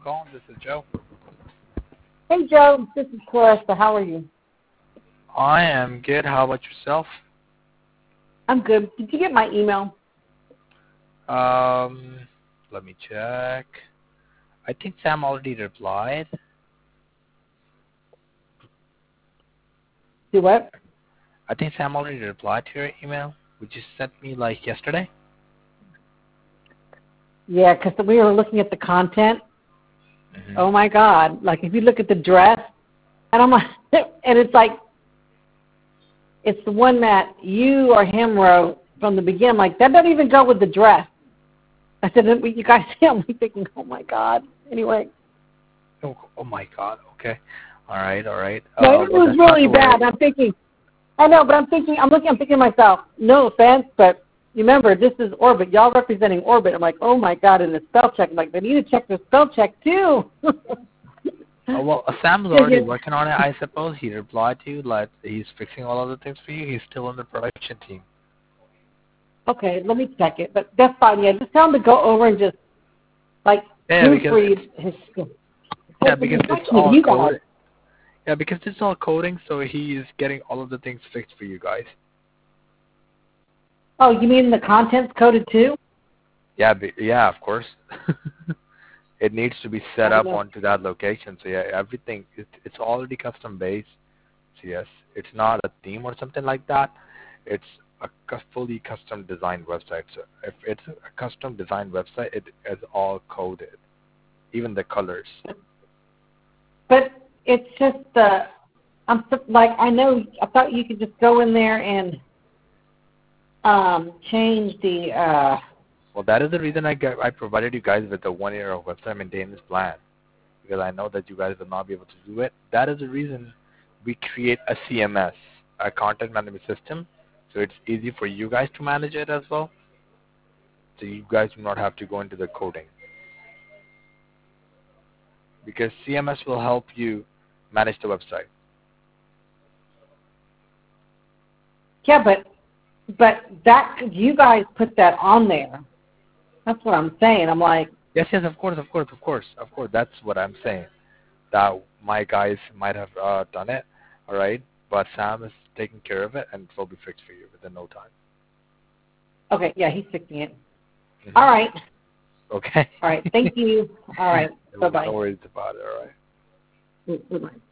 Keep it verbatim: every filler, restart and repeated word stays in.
calling. This is Joe. Hey, Joe. This is Clarissa. How are you? I am good. How about yourself? I'm good. Did you get my email? Um, let me check. I think Sam already replied. Do what? I think Sam already replied to your email, which you sent me like yesterday. Yeah, because we were looking at the content. Mm-hmm. Oh my God! Like if you look at the dress, and I'm like, and it's like, it's the one that you or him wrote from the beginning. Like that doesn't even go with the dress. I said, you guys see? I'm thinking, oh my God. Anyway. Oh, oh my God. Okay. All right. All right. No, uh, it well, was really bad. I'm thinking, I know, but I'm thinking, I'm looking, I'm thinking to myself, no offense, but remember, this is Orbit. Y'all representing Orbit. I'm like, oh my God, and the spell check. I'm like, they need to check their spell check too. oh, well, Sam's already working on it. I suppose he replied to you, like he's fixing all of the things for you. He's still on the production team. Okay, let me check it. But that's fine. Yeah, just tell him to go over and just, like, yeah, proofread his skill. Yeah, because it's all coding. Yeah, because it's all coding, so he is getting all of the things fixed for you guys. Oh, you mean the content's coded too? Yeah, be, yeah, of course. It needs to be set up onto that location. So yeah, everything it, it's already custom based. So yes, it's not a theme or something like that. It's a fully custom designed website. So if it's a custom designed website, it is all coded, even the colors. But it's just uh, I'm like I know I thought you could just go in there and um, change the. Uh, well, that is the reason I get, I provided you guys with a one year of website maintenance plan, because I know that you guys will not be able to do it. That is the reason we create a C M S, a content management system, so it's easy for you guys to manage it as well. So you guys do not have to go into the coding, because C M S will help you manage the website. Yeah, but but that you guys put that on there. That's what I'm saying. I'm like. Yes, yes, of course, of course, of course, of course. That's what I'm saying. That my guys might have uh, done it, all right. But Sam is taking care of it, and it will be fixed for you within no time. Okay, yeah, he's fixing it. Mm-hmm. All right. Okay. All right. Thank you. All right. Bye bye. No worries about it. All right. Bye bye.